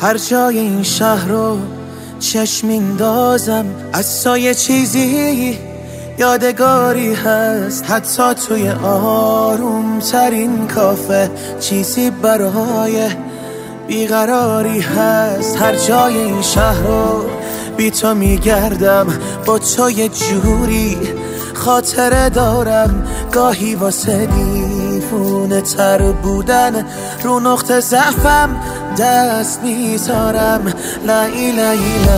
هر جای این شهر رو چشم میندازم، از سایه چیزی یادگاری هست. حتی توی آروم ترین کافه چیزی برای بیقراری هست. هر جای این شهر رو بی تو میگردم، با تو یه جوری خاطره دارم. گاهی واسه دیوونه تر بودن رو نقطه ضعفم دست میذارم. لای لای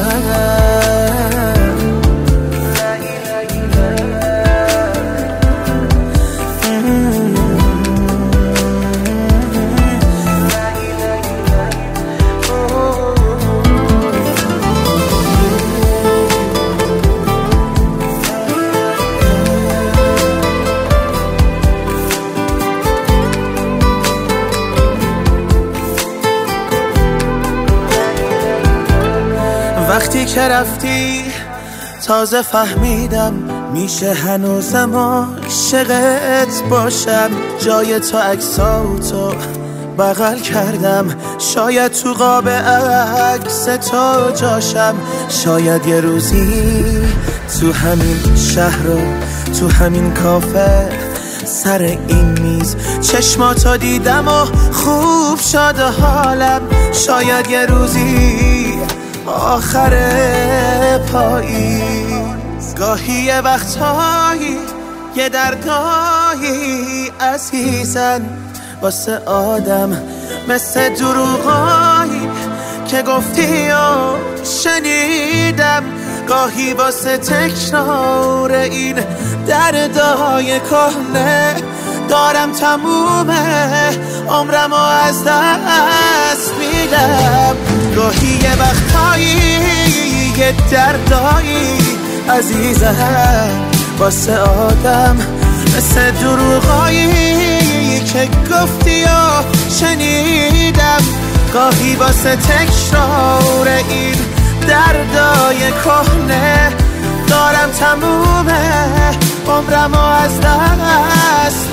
وقتی که رفتی تازه فهمیدم میشه هنوزم عاشقت باشم. جای تو عکساتو بغل کردم، شاید تو قاب عکس تو جاشم. شاید یه روزی تو همین شهر و تو همین کافه سر این میز چشماتو دیدم و خوب شد حالم. شاید یه روزی آخر پاییز، گاهی یه وقتایی یه دردایی عزیزن واسه آدم مثل دروغایی که گفتی و شنیدم. گاهی واسه تکرار این دردای کهنه دارم تموم عمرمو از دست میدم. گاهی یه وقتایی یه دردایی عزیزم واسه آدم مثل دروغایی که گفتی و شنیدم. گاهی واسه تکرار این دردای کهنه دارم تموم عمرمو از دست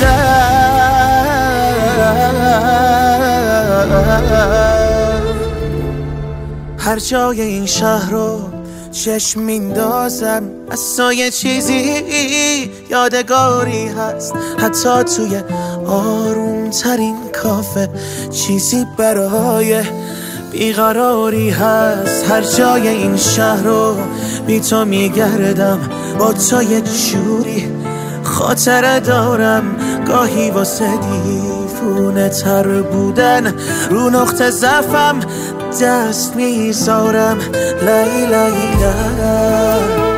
میدم. هر جای این شهر رو چشم میندازم، از سایه چیزی یادگاری هست. حتی توی آروم ترین کافه چیزی برای بیقراری هست. هر جای این شهر رو بی تو میگردم، با تو یه جوری خاطره دارم. گاهی واسه دیوونه تر بودن رو نقطه ضعفم دست میذارم. لای لای لای